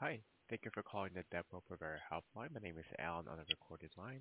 Hi. Thank you for calling the Depo-Provera helpline. My name is Alan on a recorded line.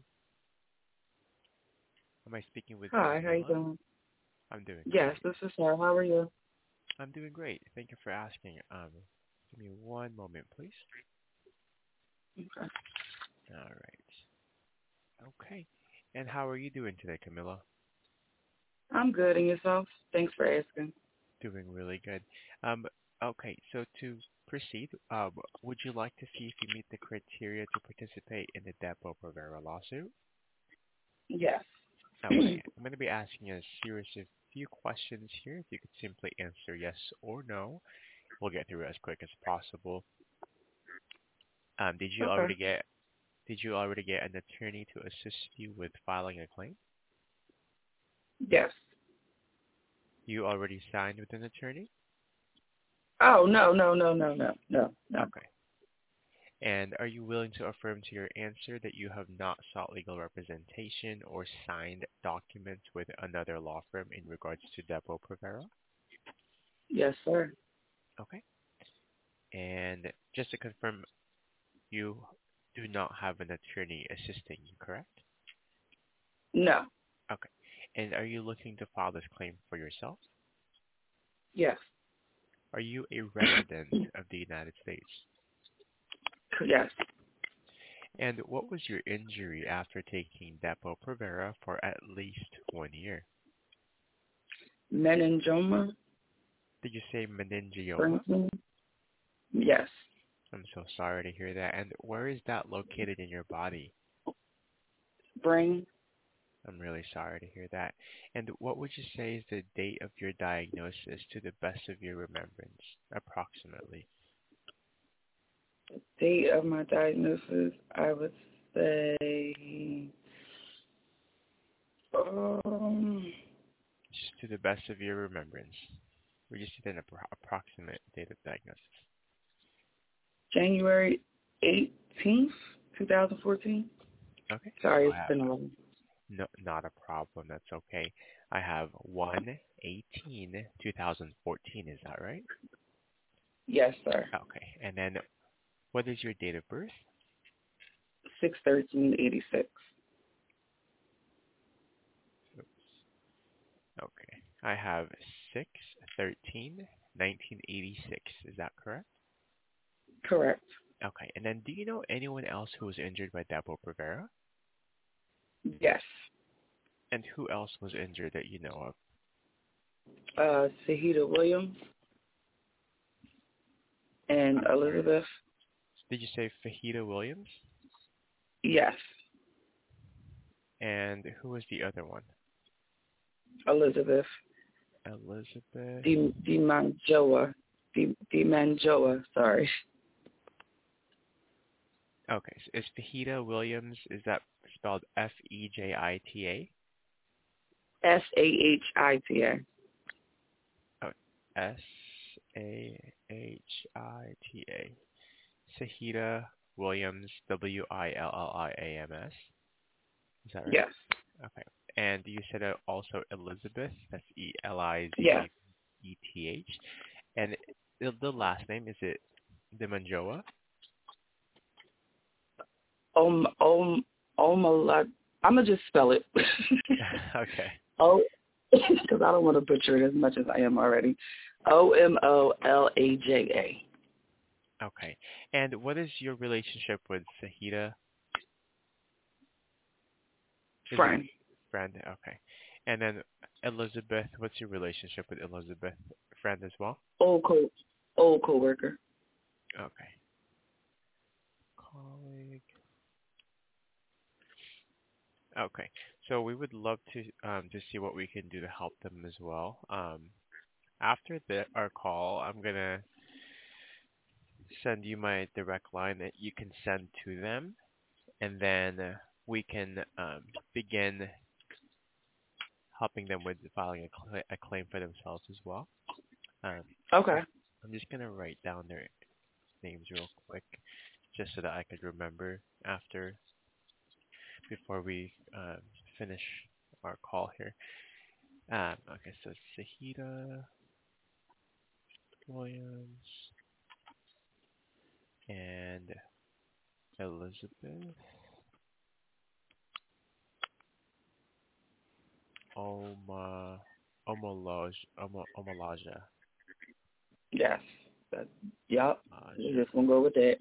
Am I speaking with Hi, how you Camilla? doing? I'm doing Yes, great. this is her. How are you? I'm doing great. Thank you for asking. Give me one moment, please. Okay. All right. Okay. And how are you doing today, Camilla? I'm good, and yourself? Thanks for asking. Doing really good. Um, okay. So to proceed, would you like to see if you meet the criteria to participate in the Depo-Provera lawsuit? Yes. Okay. I'm going to be asking a series of few questions here. If you could simply answer yes or no, we'll get through it as quick as possible. Um, did you Okay. already get did you already get an attorney to assist you with filing a claim? Yes. You already signed with an attorney? Oh, no. Okay. And are you willing to affirm to your answer that you have not sought legal representation or signed documents with another law firm in regards to Depo Provera? Yes, sir. Okay. And just to confirm, you do not have an attorney assisting you, correct? No. Okay. And are you looking to file this claim for yourself? Yes. Are you a resident of the United States? Yes. And what was your injury after taking Depo-Provera for at least 1 year? Meningoma, Did you say meningioma? Franklin? Yes. I'm so sorry to hear that. And where is that located in your body? Brain, I'm really sorry to hear that. And what would you say is the date of your diagnosis to the best of your remembrance, approximately? date of my diagnosis, I would say, um, Just to the best of your remembrance. We just need an approximate date of diagnosis. January 18th, 2014. Okay. Sorry, I it's have been a while. no, not a problem. That's okay. I have 1/18/2014. Is that right? Yes, sir. Okay. And then what is your date of birth? 6/13/86. Oops. Okay. I have 6/13/1986. Is that correct? Correct. Okay. And then do you know anyone else who was injured by Depo-Provera? Yes. And who else was injured that you know of? Sahida Williams and I'm sorry. Elizabeth. Did you say Fahita Williams? Yes. And who was the other one? Elizabeth. Elizabeth. DiManjoa. DiManjoa, sorry. Okay, so is Fahita Williams, is that spelled Fejita? Sahita. Oh, Sahita. Sahita Williams, Williams. Is that right? Yes. Okay. And you said also Elizabeth, that's Yes. Elizabeth. And the last name, is it Dimanjoa? Omala. I'm going to just spell it. Okay. Oh, because I don't want to butcher it as much as I am already. Omolaja. Okay. And what is your relationship with Sahita? Is it Friend. friend? Okay. And then Elizabeth, what's your relationship with Elizabeth? Friend as well? Old co old coworker. Okay. Colleague. Okay. So we would love to see what we can do to help them as well. After our call, I'm gonna send you my direct line that you can send to them, and then we can begin helping them with filing a claim for themselves as well. Um, Okay. I'm just gonna write down their names real quick, just so that I could remember after before we finish our call here. Okay, so Sahita Williams and Elizabeth. Oma, Omalaja. Yes. That, yep. We're Aja. just gonna go with that.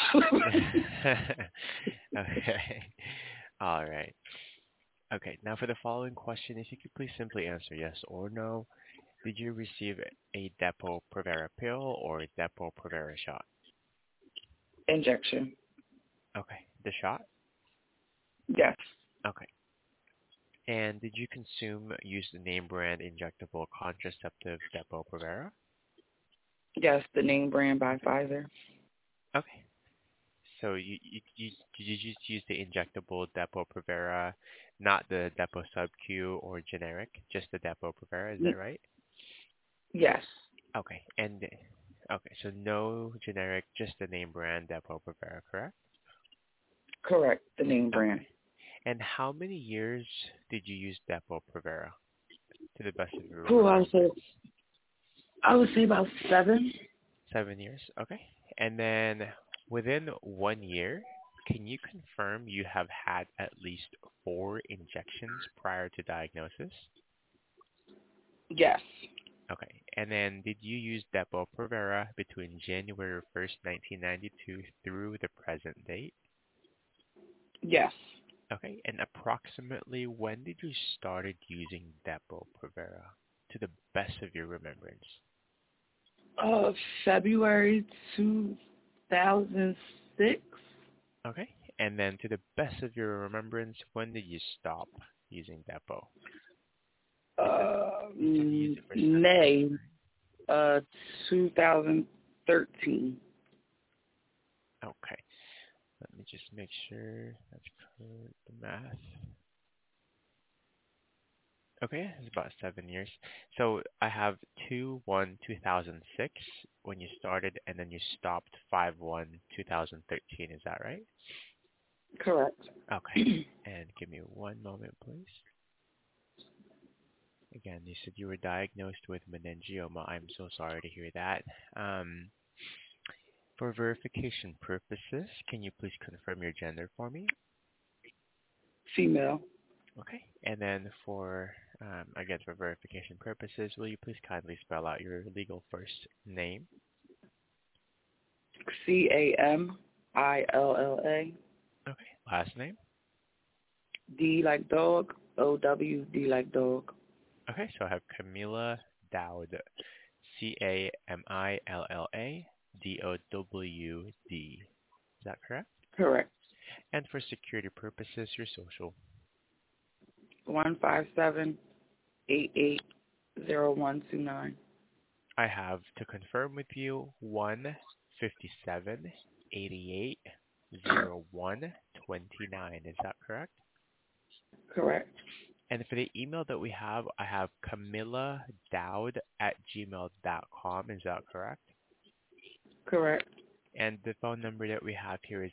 Okay. All right. Okay. Now for the following question, if you could please simply answer yes or no. Did you receive a Depo-Provera pill or Depo-Provera shot? Injection. Okay. The shot? Yes. Okay. And did you use the name brand injectable contraceptive Depo-Provera? Yes. The name brand by Pfizer. Okay. So did you just use the injectable Depo-Provera, not the Depo sub-Q or generic, just the Depo-Provera, is that right? Yes. Okay. And okay, so no generic, just the name brand Depo-Provera, correct? Correct. The name brand. Okay. And how many years did you use Depo-Provera, to the best of your Who remembrance? I would say about 7. 7 years. Okay. And then within 1 year, can you confirm you have had at least 4 injections prior to diagnosis? Yes. Okay. And then did you use Depo-Provera between January 1st, 1992 through the present date? Yes. Okay. And approximately when did you started using Depo-Provera, to the best of your remembrance? February 2006. Okay. And then to the best of your remembrance, when did you stop using Depo? You said you used it for 7 May years, 2013. right? Okay. Let me just make sure that's correct, the math. Okay, it's about 7 years. So I have 2/1/2006 when you started, and then you stopped 5/1/2013. Is that right? Correct. Okay. And give me one moment, please. Again, you said you were diagnosed with meningioma. I'm so sorry to hear that. For verification purposes, can you please confirm your gender for me? Female. Okay. And then again, for verification purposes, will you please kindly spell out your legal first name? Camilla. Okay. Last name? D like dog. OW. D like dog. Okay. So I have Camilla Dowd. CAMILLA DOWD. Is that correct? Correct. And for security purposes, your social. 157880129. I have, to confirm with you, 157880129. Is that correct? Correct. And for the email that we have, I have CamillaDowd@gmail.com. Is that correct? Correct. And the phone number that we have here is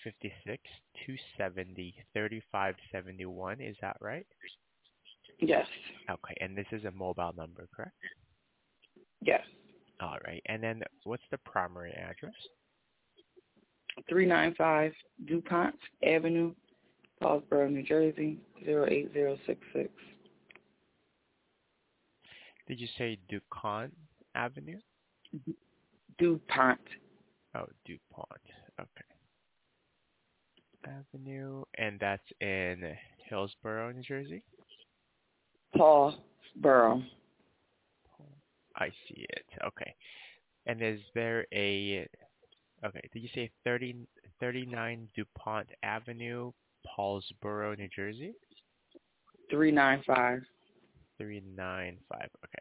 856-270-3571. Is that right? Yes. Okay. And this is a mobile number, correct? Yes. All right. And then what's the primary address? 395 DuPont Avenue, Paulsboro, New Jersey, 08066. Did you say DuPont Avenue? DuPont. Oh, DuPont. Okay. Avenue. And that's in Hillsborough, New Jersey? Paulsboro. I see it. Okay. And is there okay, did you say 39 DuPont Avenue, Paulsboro, New Jersey? 395. 395. Okay.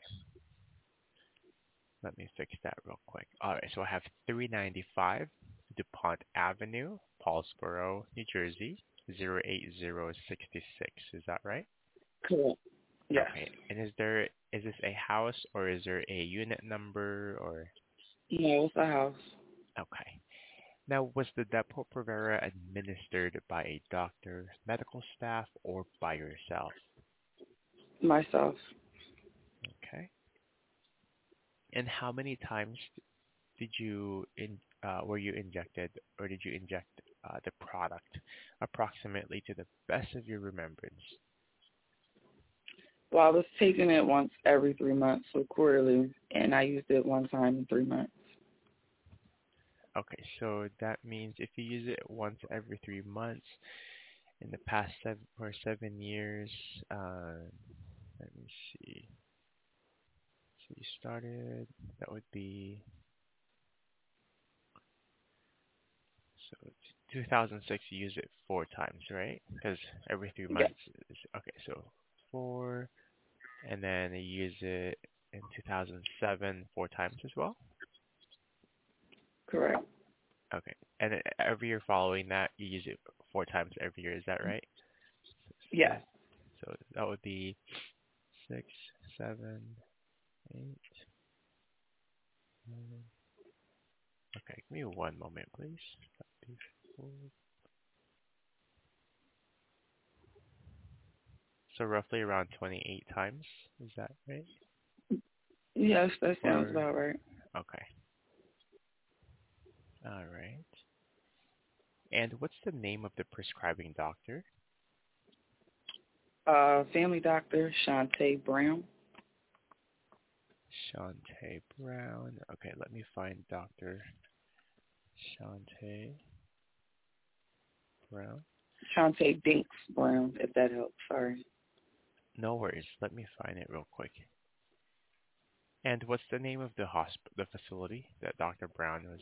Let me fix that real quick. All right, so I have 395 DuPont Avenue, Paulsboro, New Jersey, 08066. Is that right? Correct. Yes. Okay. And is this a house, or is there a unit number, or? No, it's a house. Okay. Now, was the Depo-Provera administered by a doctor, medical staff, or by yourself? Myself. Okay. And how many times were you injected, or did you inject the product, approximately to the best of your remembrance? Well, I was taking it once every 3 months, so quarterly, and I used it one time in 3 months. Okay, so that means if you use it once every 3 months in the past 7 years, let me see. So you started, that would be, so 2006, you use it 4 times, right? Because every three Yes, months is, okay, so 4, and then you use it in 2007 4 times as well? correct. Okay, and every year following that, you use it 4 times every year, is that right? Yes. So that would be 6, 7, 8, 9. Okay, give me one moment, please. That'd be 4. So roughly around 28 times, is that right? Yes, that sounds Or about right. okay, all right. And what's the name of the prescribing doctor? Family doctor, Shantae Brown. Shantae Brown. Okay, let me find Dr. Shantae Brown. Shantae Dinks Brown, if that helps. Sorry. No worries. Let me find it real quick. And what's the name of the facility that Dr. Brown was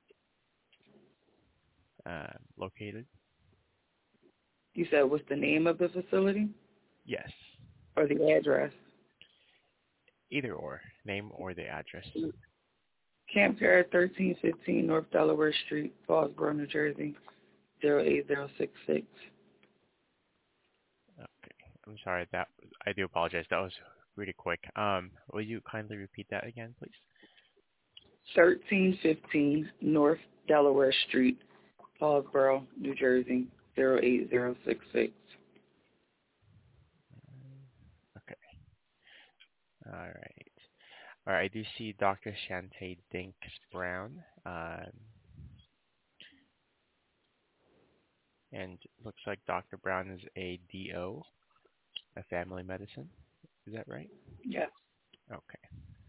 located? You said what's the name of the facility Yes. or the address? Either or. Name or the address. Camp Care, 1315 North Delaware Street, Paulsboro, New Jersey, 08066. Okay. I'm sorry I do apologize. That was really quick. Will you kindly repeat that again, please? 1315 North Delaware Street, Paulsboro, New Jersey, 08066. Okay. All right. All right. I do see Dr. Shantae Dinks Brown. And looks like Dr. Brown is a DO, a family medicine. Is that right? Yes. Okay.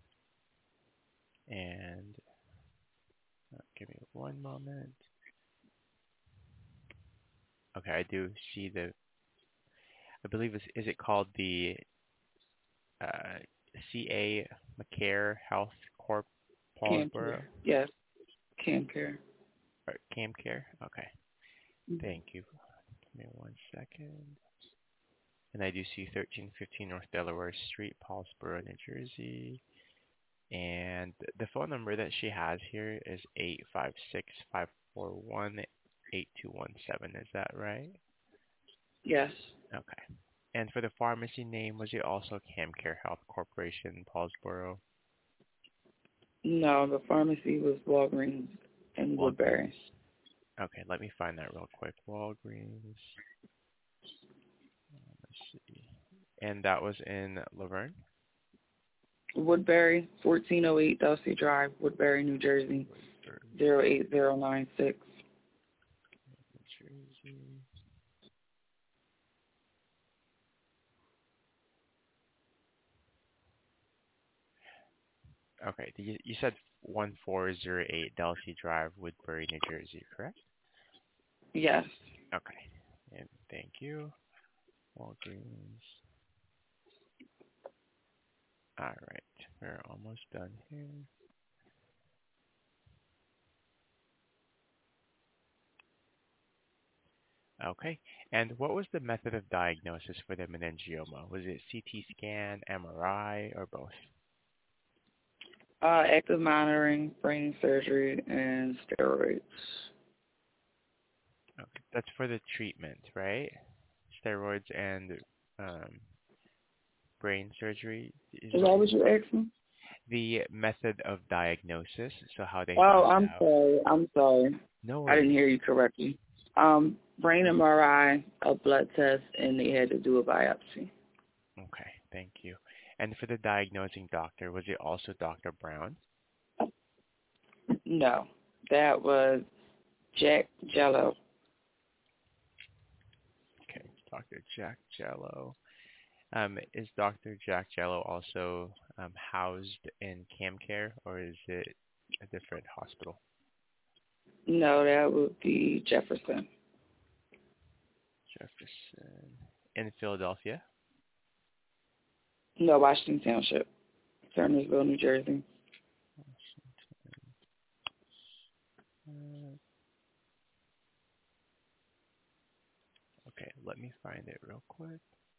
And give me one moment. Okay, I do see I believe is it called the uh, CA McCare Health Corp Camp Paulsboro Care. Yes. Camp Care. or CamCare? Okay, Mhm. thank you. Give me one second. And I do see 1315 North Delaware Street, Paulsboro, New Jersey. And the phone number that she has here is 856-541-8217. Is that right? Yes. Okay. And for the pharmacy name, was it also CamCare Health Corporation, Paulsboro? No, the pharmacy was Walgreens in Walgreens. Woodbury. Okay, let me find that real quick. Walgreens. Let's see. And that was in Laverne? Woodbury, 1408 Dulcie Drive, Woodbury, New Jersey, Woodburn, 08096. New Jersey. Okay, you said 1408 Dulcie Drive, Woodbury, New Jersey, correct? Yes. Okay. And thank you. Walgreens. All right. We're almost done here. Okay. And what was the method of diagnosis for the meningioma? Was it CT scan, MRI, or both? Active monitoring, brain surgery, and steroids. Okay. That's for the treatment, right? Steroids and um, brain surgery is Is what that you what you asked me? the method of diagnosis, so how they Oh, found I'm out. sorry. I'm sorry. No I didn't worries. hear you correctly. Brain MRI, a blood test, and they had to do a biopsy. Okay, thank you. And for the diagnosing doctor, was it also Dr. Brown? No, that was Jack Jello. Dr. Jack Jello. Is Dr. Jack Jello also housed in CamCare, or is it a different hospital? No, that would be Jefferson. Jefferson. In Philadelphia? No, Washington Township, Turnersville, New Jersey. Uh, okay, let me find it real quick.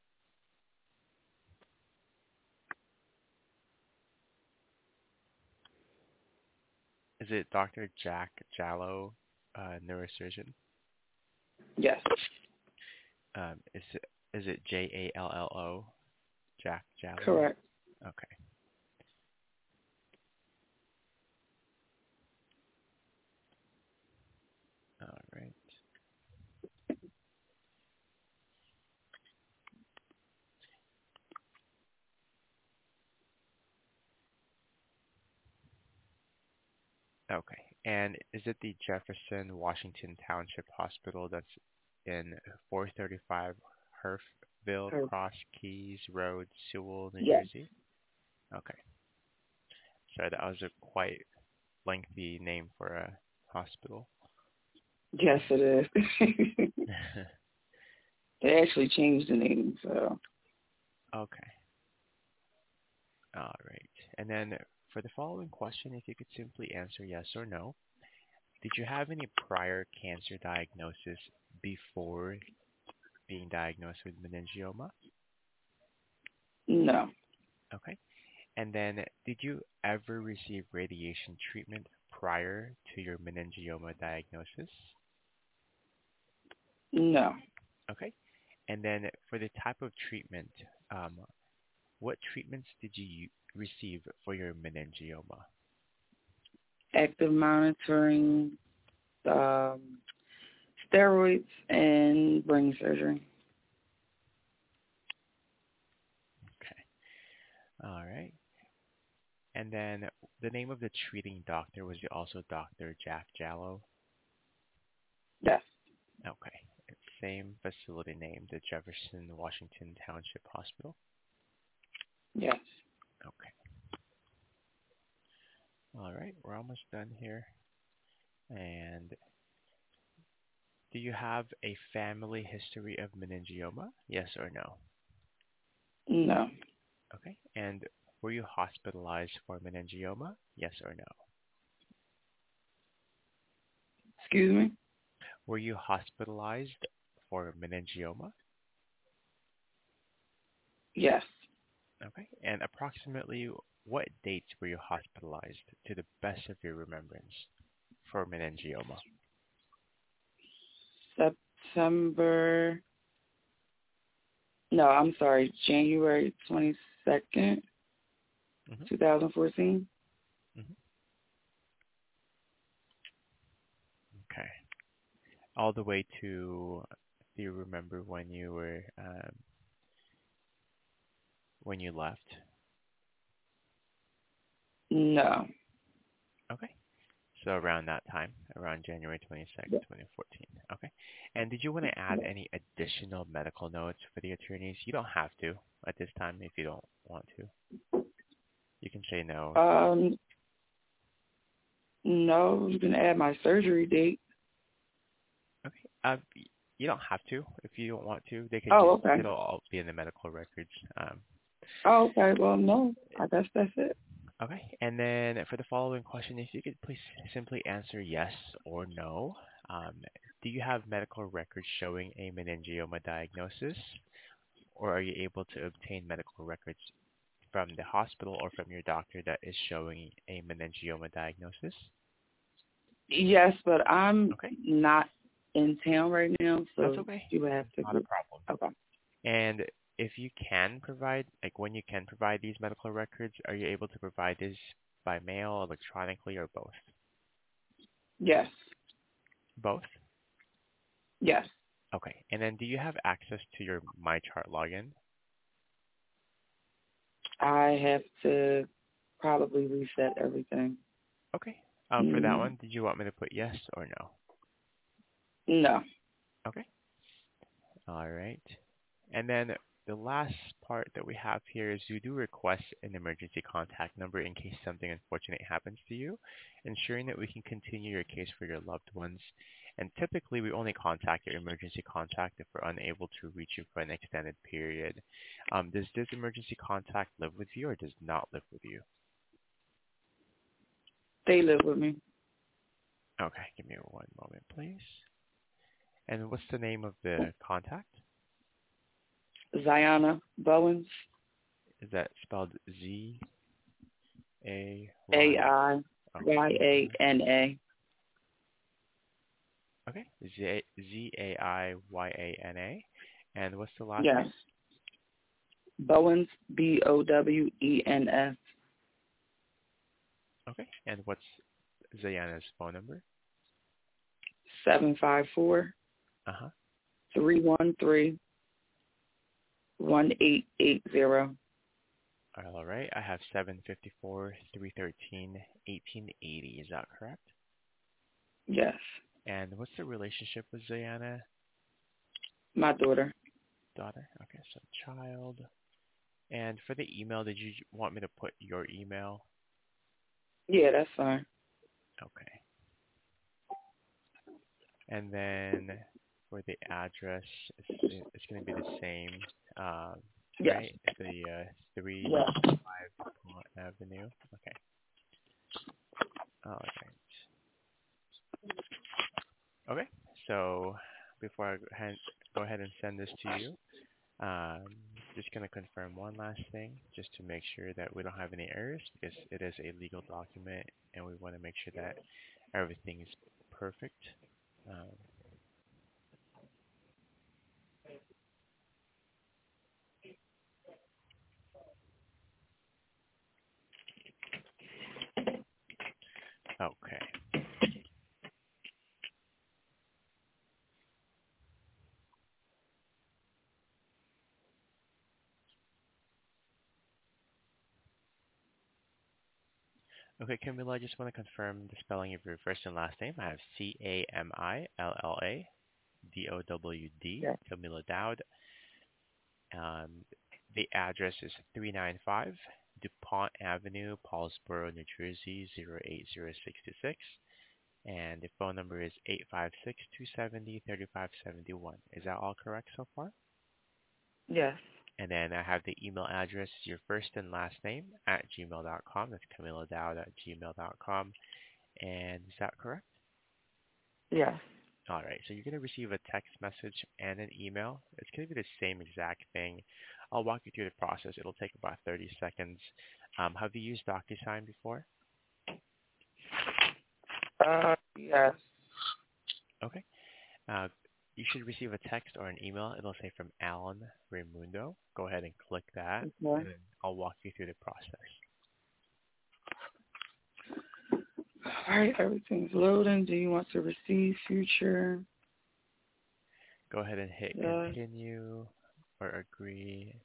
Is it Dr. Jack Jallo, neurosurgeon? Yes. Is it Jallo, Jack Jallo? Correct. Okay. All right. Okay. And is it the Jefferson Washington Township Hospital that's in 435 Herfville Correct. Cross Keys Road, Sewell, New Yes. Jersey? Okay. Sorry, that was a quite lengthy name for a hospital. Yes, it is. They actually changed the name, so. Okay. All right. And then for the following question, if you could simply answer yes or no. Did you have any prior cancer diagnosis before being diagnosed with meningioma? No. Okay. And then did you ever receive radiation treatment prior to your meningioma diagnosis? No. Okay. And then for the type of treatment, what treatments did you receive for your meningioma? Active monitoring, steroids, and brain surgery. Okay. All right. And then the name of the treating doctor, was it also Dr. Jack Jallo? Yes. Okay. Same facility name, the Jefferson Washington Township Hospital? Yes. Okay. All right. We're almost done here. And do you have a family history of meningioma? Yes or no? No. Okay. And were you hospitalized for meningioma? Yes or no? Excuse me? Were you hospitalized for meningioma? Yes. Okay. And approximately what dates were you hospitalized to the best of your remembrance for meningioma? September. No, I'm sorry. January 22nd, Mm-hmm. 2014. Mm-hmm. Okay. All the way to, do you remember when you left? No. Okay. So around that time, around January 22nd, Yes. 2014. Okay. And did you want to add any additional medical notes for the attorneys? You don't have to at this time if you don't want to. You can say no. No, you can add my surgery date. Okay. You don't have to if you don't want to. They can Oh, just, okay. it'll all be in the medical records. Oh, okay. Well, no, I guess that's it. Okay. And then for the following question, if you could please simply answer yes or no. Um, do you have medical records showing a meningioma diagnosis, or are you able to obtain medical records from the hospital or from your doctor that is showing a meningioma diagnosis? Yes, but I'm Okay. not in town right now, That's so okay. you would have to. Not a problem. Okay. And if you can provide, like when you can provide these medical records, are you able to provide this by mail, electronically, or both? Yes. Both? Yes. Okay. And then do you have access to your MyChart login? I have to probably reset everything. Okay. For that one, did you want me to put yes or no? No. Okay. All right. And then the last part that we have here is you do request an emergency contact number in case something unfortunate happens to you, ensuring that we can continue your case for your loved ones. And typically, we only contact your emergency contact if we're unable to reach you for an extended period. Does this emergency contact live with you or does not live with you? They live with me. Okay, give me one moment, please. And what's the name of the contact? Ziana Bowens. Is that spelled Z-A-Y? Aiyyana. Okay, Zaiyyana. And what's the last Yes. name? Bowens, Bowens. Okay, and what's Zayana's phone number? 754 Uh-huh. 313 1880. All right, I have 754-313-1880. Is that correct? Yes. And what's the relationship with Zayana? My daughter. Daughter? Okay, so child. And for the email, did you want me to put your email? Yeah, that's fine. Okay. And then for the address, it's going to be the same, Yes. right? The 3 Yes. 5 DuPont Avenue. Okay. All right. Okay. So before I go ahead and send this to you, just going to confirm one last thing just to make sure that we don't have any errors because it is a legal document and we want to make sure that everything is perfect. Okay. Okay, Camilla, I just want to confirm the spelling of your first and last name. I have Camilladowd, Yes. Camilla Dowd. The address is 395 DuPont Avenue, Paulsboro, New Jersey, 08066. And the phone number is 856-270-3571. Is that all correct so far? Yes. And then I have the email address, your first and last name at gmail.com. That's CamillaDowd at gmail.com. And is that correct? Yes. All right. So you're going to receive a text message and an email. It's going to be the same exact thing. I'll walk you through the process. It'll take about 30 seconds. Have you used DocuSign before? Yes. Okay. You should receive a text or an email. It'll say from Alan Raimundo. Go ahead and click that, Okay. and then I'll walk you through the process. All right, everything's loading. Do you want to receive future? Go ahead and hit continue or agree.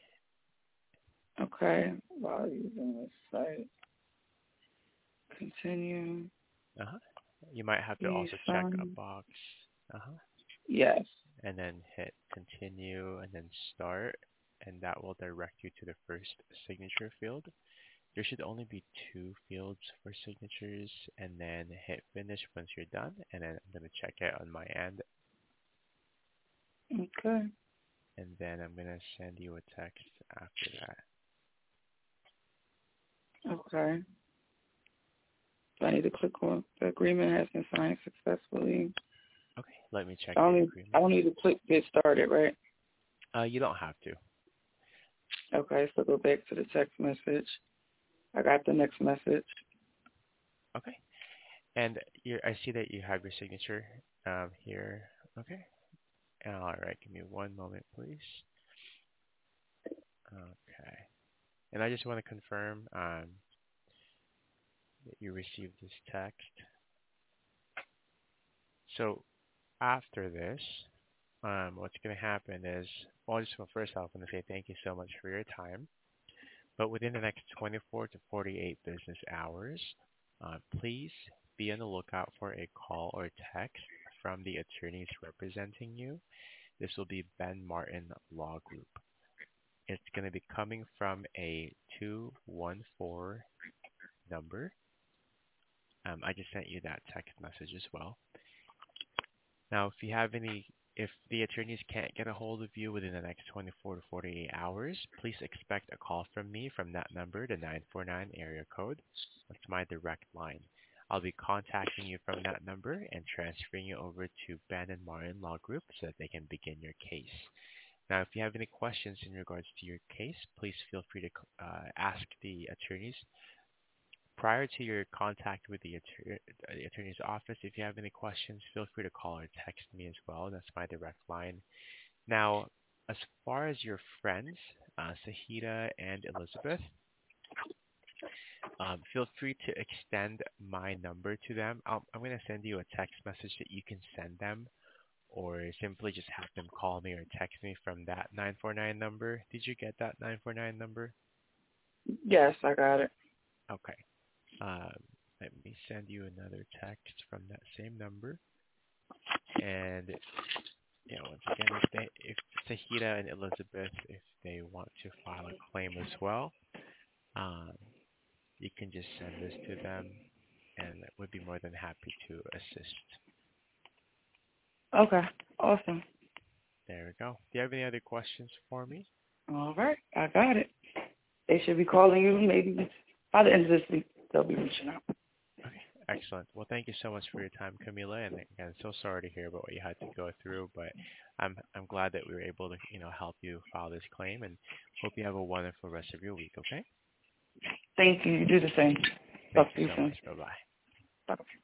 Okay, while using this site. Continue. Uh-huh. You might have to also check a box. Uh-huh. Yes. And then hit continue and then start, and that will direct you to the first signature field. There should only be 2 fields for signatures, and then hit finish once you're done, and then I'm going to check it on my end. Okay. And then I'm going to send you a text after that. Okay. So I need to click on the agreement has been signed successfully. Okay, let me check I the don't agreement. need to click get started, right? You don't have to. Okay, so go back to the text message. I got the next message. Okay. And I see that you have your signature here. Okay. All right, give me one moment, please. Okay. And I just want to confirm that you received this text. So after this, what's going to happen is, well, first off, I'm going to say thank you so much for your time. But within the next 24 to 48 business hours, please be on the lookout for a call or text from the attorneys representing you. This will be Ben Martin Law Group. It's going to be coming from a 214 number. I just sent you that text message as well. Now, if the attorneys can't get a hold of you within the next 24 to 48 hours, please expect a call from me from that number, the 949 area code. That's my direct line. I'll be contacting you from that number and transferring you over to Ben and Martin Law Group so that they can begin your case. Now, if you have any questions in regards to your case, please feel free to ask the attorneys. Prior to your contact with the attorney's office, if you have any questions, feel free to call or text me as well. That's my direct line. Now, as far as your friends, Sahida and Elizabeth, feel free to extend my number to them. I'm going to send you a text message that you can send them, or simply just have them call me or text me from that 949 number. Did you get that 949 number? Yes, I got it. Okay. Let me send you another text from that same number. And once again, if Sahida and Elizabeth, if they want to file a claim as well, you can just send this to them, and we'd be more than happy to assist. Okay, awesome. There we go. Do you have any other questions for me? All right, I got it. They should be calling you maybe by the end of this week. They'll be reaching out. Okay, excellent. Well, thank you so much for your time, Camila, and again, so sorry to hear about what you had to go through, but I'm glad that we were able to help you file this claim, and hope you have a wonderful rest of your week. Okay. Thank you. You do the same. Thank Talk to you you so soon. much. Bye bye. Bye.